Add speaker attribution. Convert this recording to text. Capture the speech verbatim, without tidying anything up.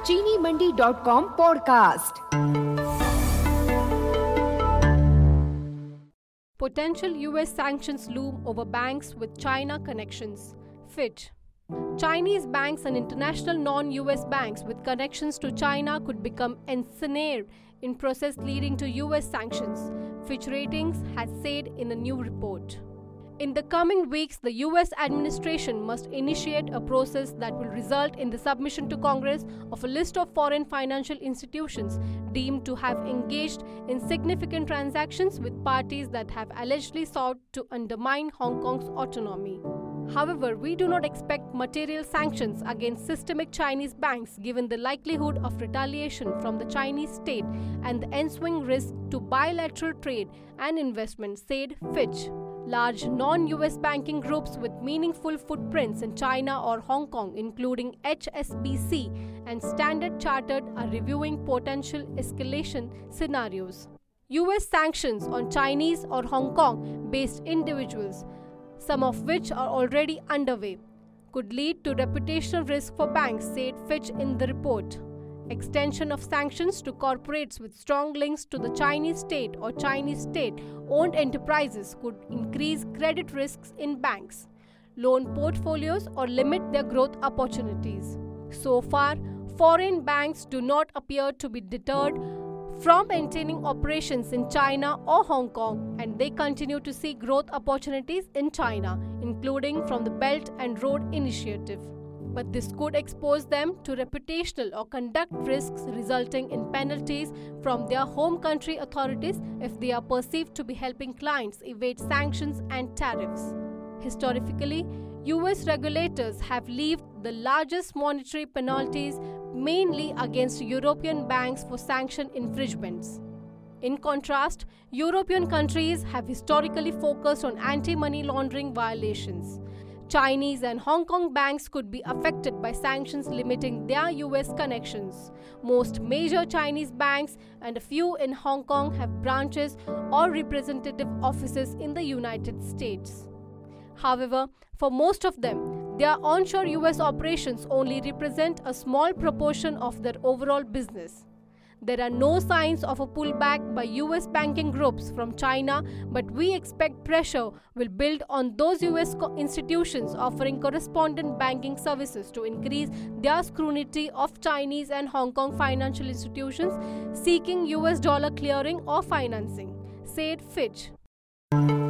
Speaker 1: चीनी Mandi dot com podcast.
Speaker 2: Potential U S sanctions loom over banks with China connections. Fitch. Chinese banks and international non-U S banks with connections to China could become ensnared in process leading to U S sanctions, Fitch Ratings has said in a new report. In the coming weeks, the U S administration must initiate a process that will result in the submission to Congress of a list of foreign financial institutions deemed to have engaged in significant transactions with parties that have allegedly sought to undermine Hong Kong's autonomy. However, we do not expect material sanctions against systemic Chinese banks given the likelihood of retaliation from the Chinese state and the ensuing risk to bilateral trade and investment, said Fitch. Large non-U S banking groups with meaningful footprints in China or Hong Kong, including H S B C and Standard Chartered, are reviewing potential escalation scenarios. U S sanctions on Chinese or Hong Kong-based individuals, some of which are already underway, could lead to reputational risk for banks, said Fitch in the report. Extension of sanctions to corporates with strong links to the Chinese state or Chinese state-owned enterprises could increase credit risks in banks, loan portfolios, or limit their growth opportunities. So far, foreign banks do not appear to be deterred from maintaining operations in China or Hong Kong, and they continue to see growth opportunities in China, including from the Belt and Road Initiative. But this could expose them to reputational or conduct risks resulting in penalties from their home country authorities if they are perceived to be helping clients evade sanctions and tariffs. Historically, U S regulators have levied the largest monetary penalties mainly against European banks for sanction infringements. In contrast, European countries have historically focused on anti-money laundering violations. Chinese and Hong Kong banks could be affected by sanctions limiting their U S connections. Most major Chinese banks and a few in Hong Kong have branches or representative offices in the United States. However, for most of them, their onshore U S operations only represent a small proportion of their overall business. There are no signs of a pullback by U S banking groups from China, but we expect pressure will build on those U S institutions offering correspondent banking services to increase their scrutiny of Chinese and Hong Kong financial institutions seeking U S dollar clearing or financing, said Fitch.